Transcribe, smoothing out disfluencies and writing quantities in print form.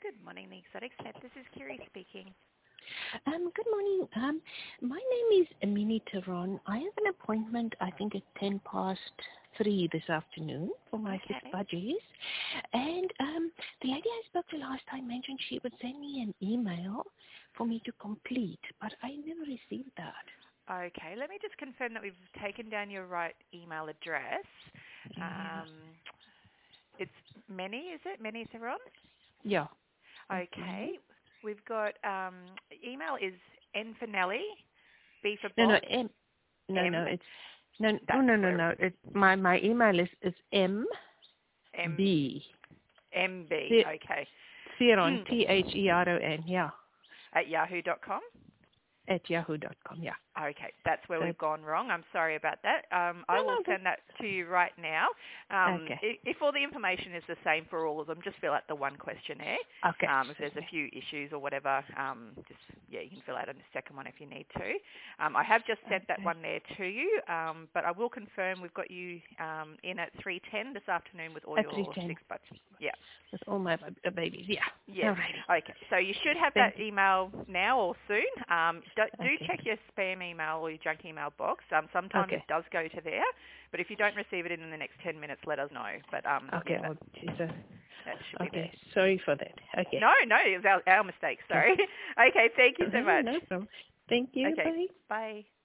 Good morning, the Exotic Set. This is Kiri speaking. Good morning. My name is Amini Tehran. I have an appointment, I think, at 3:10 this afternoon for my Okay. 6 budgies. And the lady I spoke to last time mentioned she would send me an email for me to complete, but I never received that. Okay, let me just confirm that we've taken down your right email address. Yeah. It's Many, is it? Many Theron? Yeah. Okay. We've got email is N for Nelly, B for No, Bob, no, M. it's no, That's where no. It's my email is M MB. MB. Okay. Theron, Theron, yeah, At yahoo.com. at yahoo.com, yeah. Okay, that's where So, we've gone wrong. I'm sorry about that. I will no, send that to you right now. okay. If all the information is the same for all of them, just fill out the one questionnaire. Okay. If there's a few issues or whatever, you can fill out a second one if you need to. I have just sent that one there to you, but I will confirm we've got you in at 3:10 this afternoon with all At your 3:10. 6 bucks. Yeah. With all my babies, yeah. Yes. Alrighty. Okay. So you should have Thank that email now or soon. Do Okay. check your spam email or your junk email box. Sometimes Okay. it does go to there, but if you don't receive it in the next 10 minutes, let us know. But Okay. yeah, Jesus. that should be there. Okay. Sorry for that. Okay. No, it was our mistake. Sorry. Okay. Thank you so much. No problem. Thank you. Okay. Bye. Bye.